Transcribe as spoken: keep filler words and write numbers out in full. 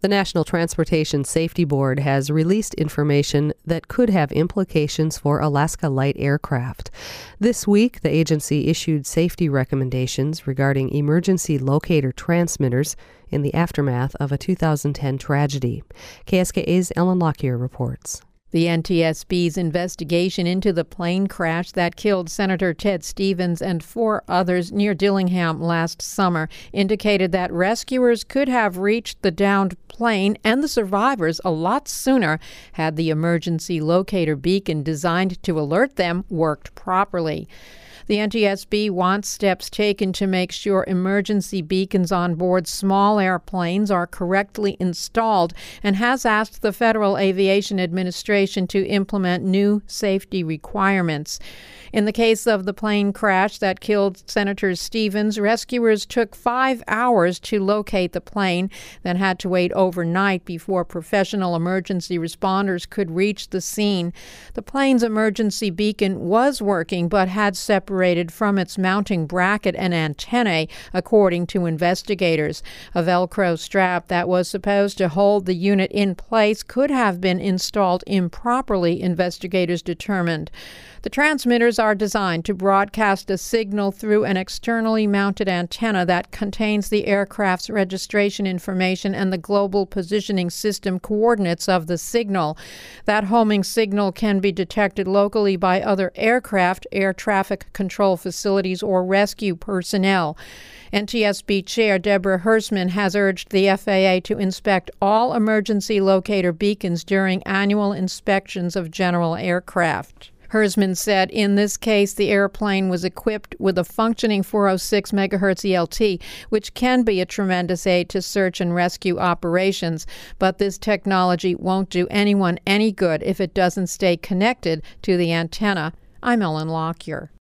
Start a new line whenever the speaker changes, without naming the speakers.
The National Transportation Safety Board has released information that could have implications for Alaska Light aircraft. This week, the agency issued safety recommendations regarding emergency locator transmitters in the aftermath of a two thousand ten tragedy. K S K A's Ellen Lockyer reports.
The N T S B's investigation into the plane crash that killed Senator Ted Stevens and four others near Dillingham last summer indicated that rescuers could have reached the downed plane and the survivors a lot sooner had the emergency locator beacon designed to alert them worked properly. The N T S B wants steps taken to make sure emergency beacons on board small airplanes are correctly installed and has asked the Federal Aviation Administration to implement new safety requirements. In the case of the plane crash that killed Senator Stevens, rescuers took five hours to locate the plane, then had to wait overnight before professional emergency responders could reach the scene. The plane's emergency beacon was working but had separated from its mounting bracket and antennae, according to investigators. A Velcro strap that was supposed to hold the unit in place could have been installed improperly, investigators determined. The transmitters are designed to broadcast a signal through an externally mounted antenna that contains the aircraft's registration information and the global positioning system coordinates of the signal. That homing signal can be detected locally by other aircraft, air traffic control facilities, or rescue personnel. N T S B Chair Deborah Hersman has urged the F A A to inspect all emergency locator beacons during annual inspections of general aircraft. Hersman said in this case the airplane was equipped with a functioning four oh six megahertz E L T, which can be a tremendous aid to search and rescue operations. But this technology won't do anyone any good if it doesn't stay connected to the antenna. I'm Ellen Lockyer.